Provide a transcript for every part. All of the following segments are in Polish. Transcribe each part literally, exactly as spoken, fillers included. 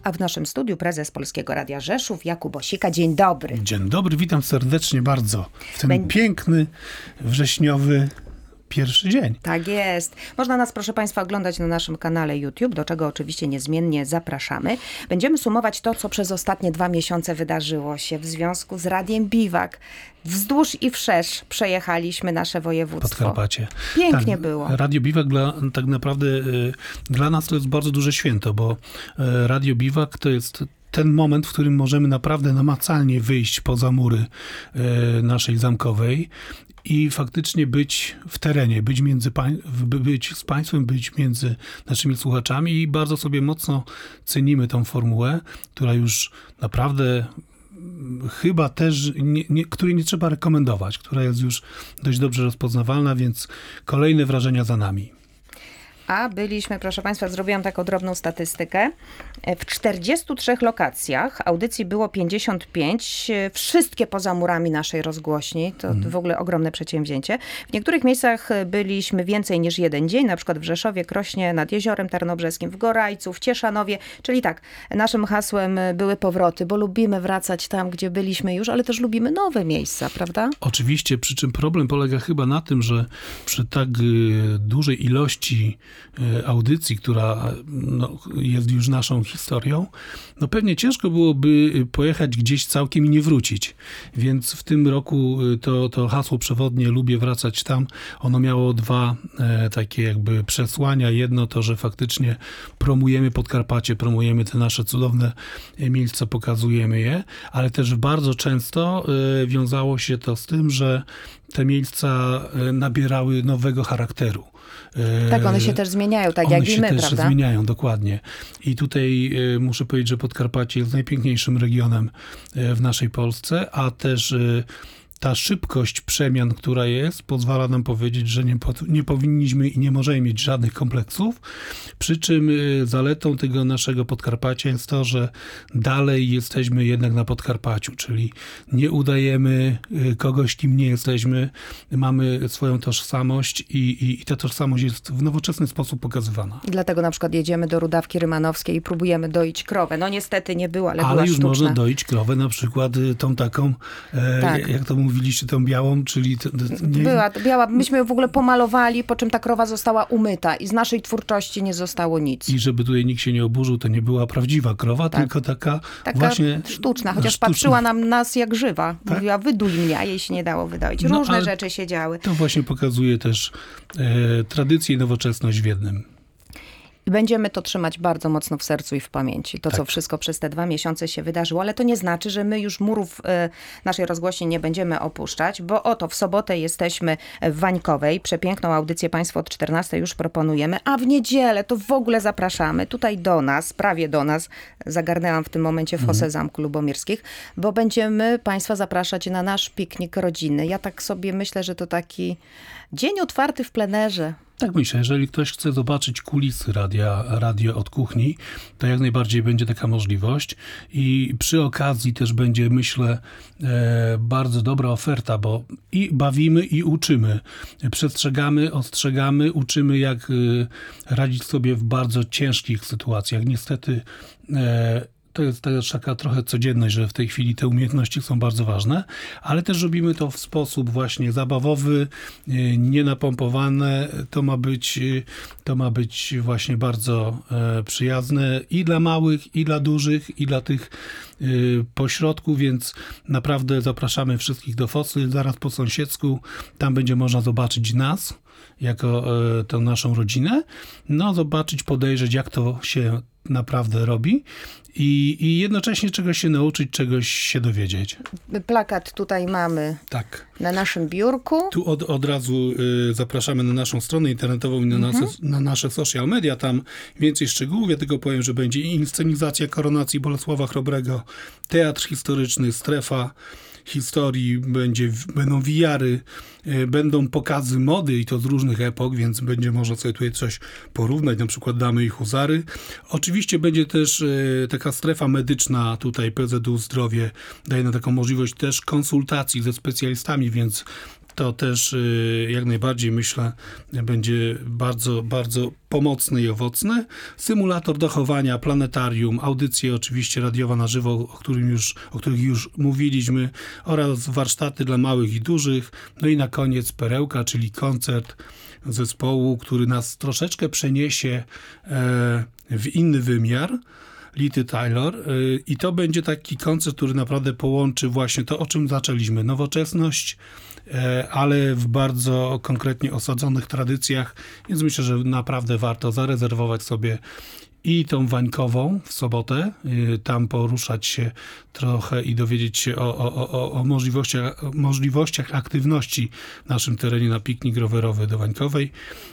A w naszym studiu prezes Polskiego Radia Rzeszów, Jakub Osika. Dzień dobry. Dzień dobry, witam serdecznie bardzo w ten Bę... piękny, wrześniowy pierwszy dzień. Tak jest. Można nas, proszę Państwa, oglądać na naszym kanale YouTube, do czego oczywiście niezmiennie zapraszamy. Będziemy sumować to, co przez ostatnie dwa miesiące wydarzyło się w związku z Radiem Biwak. Wzdłuż i wszerz przejechaliśmy nasze województwo. Podkarpacie. Pięknie tak, było. Radio Biwak dla, tak naprawdę y, dla nas to jest bardzo duże święto, bo y, Radio Biwak to jest ten moment, w którym możemy naprawdę namacalnie wyjść poza mury y, naszej zamkowej i faktycznie być w terenie, być, między pań, być z państwem, być między naszymi słuchaczami i bardzo sobie mocno cenimy tą formułę, która już naprawdę chyba też, nie, nie, której nie trzeba rekomendować, która jest już dość dobrze rozpoznawalna, więc kolejne wrażenia za nami. A byliśmy, proszę Państwa, zrobiłam taką drobną statystykę. W czterdziestu trzech lokacjach audycji było pięćdziesiąt pięć. Wszystkie poza murami naszej rozgłośni. To hmm. w ogóle ogromne przedsięwzięcie. W niektórych miejscach byliśmy więcej niż jeden dzień, na przykład w Rzeszowie, Krośnie, nad Jeziorem Tarnobrzeskim, w Gorajcu, w Cieszanowie. Czyli tak, naszym hasłem były powroty, bo lubimy wracać tam, gdzie byliśmy już, ale też lubimy nowe miejsca, prawda? Oczywiście, przy czym problem polega chyba na tym, że przy tak dużej ilości audycji, która no, jest już naszą historią, no pewnie ciężko byłoby pojechać gdzieś całkiem i nie wrócić. Więc w tym roku to, to hasło przewodnie "Lubię wracać tam", ono miało dwa e, takie jakby przesłania. Jedno to, że faktycznie promujemy Podkarpacie, promujemy te nasze cudowne miejsca, pokazujemy je, ale też bardzo często e, wiązało się to z tym, że te miejsca nabierały nowego charakteru. Tak, one się też zmieniają, tak one jak i my, prawda? One się też zmieniają, dokładnie. I tutaj y, muszę powiedzieć, że Podkarpacie jest najpiękniejszym regionem y, w naszej Polsce, a też y, ta szybkość przemian, która jest, pozwala nam powiedzieć, że nie, po, nie powinniśmy i nie możemy mieć żadnych kompleksów. Przy czym y, zaletą tego naszego Podkarpacia jest to, że dalej jesteśmy jednak na Podkarpaciu, czyli nie udajemy y, kogoś, kim nie jesteśmy. Mamy swoją tożsamość i, i, i ta tożsamość jest w nowoczesny sposób pokazywana. I dlatego na przykład jedziemy do Rudawki Rymanowskiej i próbujemy doić krowę. No niestety nie było, ale, ale była już sztuczna. można doić krowę, na przykład y, tą taką, e, tak. jak to mówiliście, tą białą, czyli... To, to nie... Była biała. Myśmy ją w ogóle pomalowali, po czym ta krowa została umyta i z naszej twórczości nie zostało nic. I żeby tutaj nikt się nie oburzył, to nie była prawdziwa krowa, tak. tylko taka, taka właśnie... sztuczna, chociaż sztuczna. Patrzyła na nas jak żywa. Tak? Mówiła, wyduj mnie, a jej się nie dało wydoić. Różne no, rzeczy się działy. To właśnie pokazuje też e, tradycję i nowoczesność w jednym. I będziemy to trzymać bardzo mocno w sercu i w pamięci. To, tak. co wszystko przez te dwa miesiące się wydarzyło, ale to nie znaczy, że my już murów y, naszej rozgłośni nie będziemy opuszczać, bo oto w sobotę jesteśmy w Wańkowej. Przepiękną audycję Państwu od czternastej już proponujemy, a w niedzielę to w ogóle zapraszamy tutaj do nas, prawie do nas. Zagarnęłam w tym momencie fosę mhm. Zamku Lubomirskich, bo będziemy Państwa zapraszać na nasz piknik rodzinny. Ja tak sobie myślę, że to taki dzień otwarty w plenerze. Tak myślę, jeżeli ktoś chce zobaczyć kulisy radia, radio od kuchni, to jak najbardziej będzie taka możliwość i przy okazji też będzie, myślę, e, bardzo dobra oferta, bo i bawimy, i uczymy. Przestrzegamy, ostrzegamy, uczymy, jak e, radzić sobie w bardzo ciężkich sytuacjach. Niestety e, to jest też taka trochę codzienność, że w tej chwili te umiejętności są bardzo ważne, ale też robimy to w sposób właśnie zabawowy, nienapompowane. To ma być, to ma być właśnie bardzo przyjazne i dla małych, i dla dużych, i dla tych pośrodku, więc naprawdę zapraszamy wszystkich do Fosy, zaraz po sąsiedzku. Tam będzie można zobaczyć nas, jako e, tę naszą rodzinę, no zobaczyć, podejrzeć, jak to się naprawdę robi i, i jednocześnie czegoś się nauczyć, czegoś się dowiedzieć. Plakat tutaj mamy tak. na naszym biurku. Tu od, od razu y, zapraszamy na naszą stronę internetową i na, mhm. nasze, na nasze social media. Tam więcej szczegółów. Ja tylko powiem, że będzie inscenizacja koronacji Bolesława Chrobrego, teatr historyczny, strefa historii, będzie, będą wiary, będą pokazy mody i to z różnych epok, więc będzie można sobie tutaj coś porównać, na przykład Damy i Huzary. Oczywiście będzie też taka strefa medyczna, tutaj P Z U Zdrowie daje nam taką możliwość też konsultacji ze specjalistami, więc to też y, jak najbardziej myślę będzie bardzo, bardzo pomocne i owocne. Symulator do chowania, planetarium, audycje oczywiście radiowa na żywo, o, którym już, o których już mówiliśmy, oraz warsztaty dla małych i dużych. No i na koniec perełka, czyli koncert zespołu, który nas troszeczkę przeniesie e, w inny wymiar. Lity Taylor i to będzie taki koncert, który naprawdę połączy właśnie to, o czym zaczęliśmy. Nowoczesność, ale w bardzo konkretnie osadzonych tradycjach, więc myślę, że naprawdę warto zarezerwować sobie i tą Wańkową w sobotę, tam poruszać się trochę i dowiedzieć się o, o, o, o możliwościach, możliwościach aktywności w naszym terenie na piknik rowerowy do Wańkowej,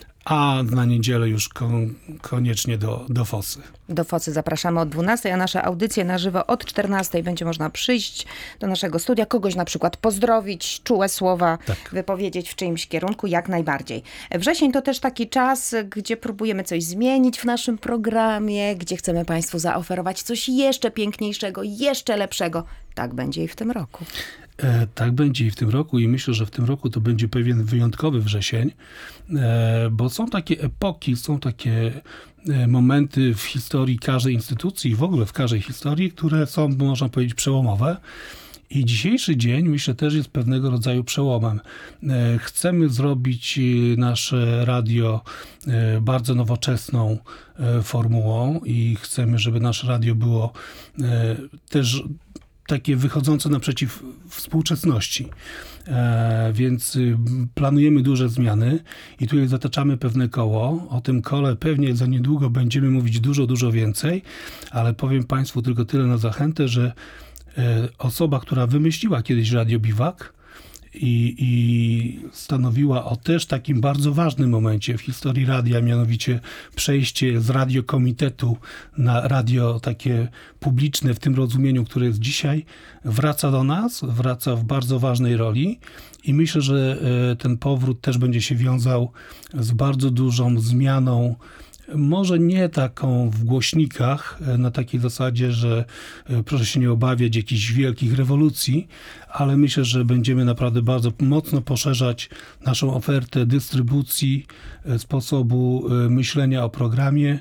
a na niedzielę już kon, koniecznie do, do Fosy. Do Fosy zapraszamy od dwunastej, a nasze audycje na żywo od czternastej. Będzie można przyjść do naszego studia, kogoś na przykład pozdrowić, czułe słowa tak. wypowiedzieć w czyimś kierunku, jak najbardziej. Wrzesień to też taki czas, gdzie próbujemy coś zmienić w naszym programie, gdzie chcemy Państwu zaoferować coś jeszcze piękniejszego, jeszcze lepszego. Tak będzie i w tym roku. E, tak będzie i w tym roku i myślę, że w tym roku to będzie pewien wyjątkowy wrzesień, e, bo są takie epoki, są takie e, momenty w historii każdej instytucji i w ogóle w każdej historii, które są, można powiedzieć, przełomowe. I dzisiejszy dzień, myślę, też jest pewnego rodzaju przełomem. E, chcemy zrobić nasze radio e, bardzo nowoczesną e, formułą i chcemy, żeby nasze radio było e, też takie wychodzące naprzeciw współczesności. E, więc y, planujemy duże zmiany i tutaj zataczamy pewne koło. O tym kole pewnie za niedługo będziemy mówić dużo, dużo więcej, ale powiem Państwu tylko tyle na zachętę, że e, osoba, która wymyśliła kiedyś Radio Biwak i, i stanowiła o też takim bardzo ważnym momencie w historii radia, mianowicie przejście z radiokomitetu na radio takie publiczne w tym rozumieniu, które jest dzisiaj, wraca do nas, wraca w bardzo ważnej roli i myślę, że ten powrót też będzie się wiązał z bardzo dużą zmianą, może nie taką w głośnikach, na takiej zasadzie, że proszę się nie obawiać jakichś wielkich rewolucji, ale myślę, że będziemy naprawdę bardzo mocno poszerzać naszą ofertę dystrybucji, sposobu myślenia o programie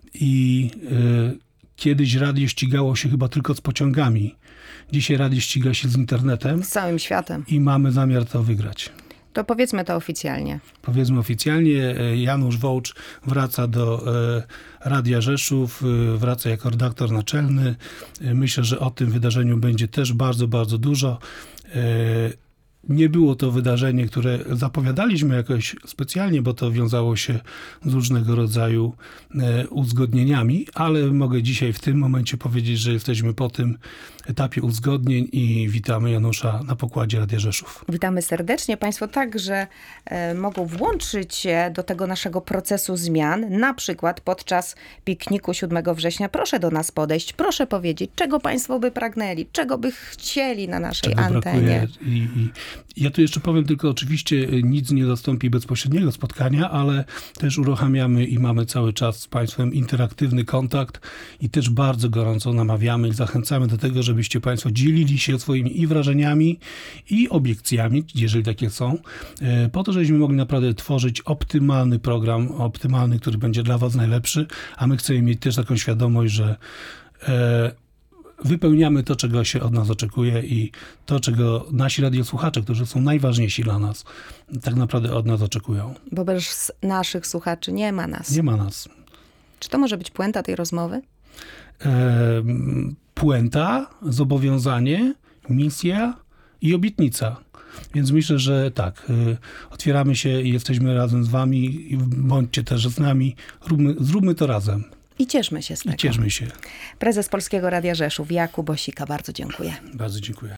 i kiedyś radio ścigało się chyba tylko z pociągami. Dzisiaj radio ściga się z internetem. Z całym światem. I mamy zamiar to wygrać. To powiedzmy to oficjalnie. Powiedzmy oficjalnie, Janusz Wołcz wraca do Radia Rzeszów, wraca jako redaktor naczelny. Myślę, że o tym wydarzeniu będzie też bardzo, bardzo dużo. Nie było to wydarzenie, które zapowiadaliśmy jakoś specjalnie, bo to wiązało się z różnego rodzaju uzgodnieniami, ale mogę dzisiaj w tym momencie powiedzieć, że jesteśmy po tym etapie uzgodnień i witamy Janusza na pokładzie Radia Rzeszów. Witamy serdecznie. Państwo także e, mogą włączyć się do tego naszego procesu zmian, na przykład podczas pikniku siódmego września. Proszę do nas podejść, proszę powiedzieć, czego Państwo by pragnęli, czego by chcieli na naszej czego antenie. I, i ja tu jeszcze powiem tylko, oczywiście nic nie zastąpi bezpośredniego spotkania, ale też uruchamiamy i mamy cały czas z Państwem interaktywny kontakt i też bardzo gorąco namawiamy i zachęcamy do tego, żebyście Państwo dzielili się swoimi i wrażeniami, i obiekcjami, jeżeli takie są, po to, żebyśmy mogli naprawdę tworzyć optymalny program, optymalny, który będzie dla Was najlepszy, a my chcemy mieć też taką świadomość, że e, wypełniamy to, czego się od nas oczekuje i to, czego nasi radiosłuchacze, którzy są najważniejsi dla nas, tak naprawdę od nas oczekują. Bo bez naszych słuchaczy nie ma nas. Nie ma nas. Czy to może być puenta tej rozmowy? E, puenta, zobowiązanie, misja i obietnica. Więc myślę, że tak, y, otwieramy się i jesteśmy razem z Wami, bądźcie też z nami, róbmy, zróbmy to razem. I cieszmy się z tego. I cieszmy się. Prezes Polskiego Radia Rzeszów, Jakub Osika, bardzo dziękuję. Bardzo dziękuję.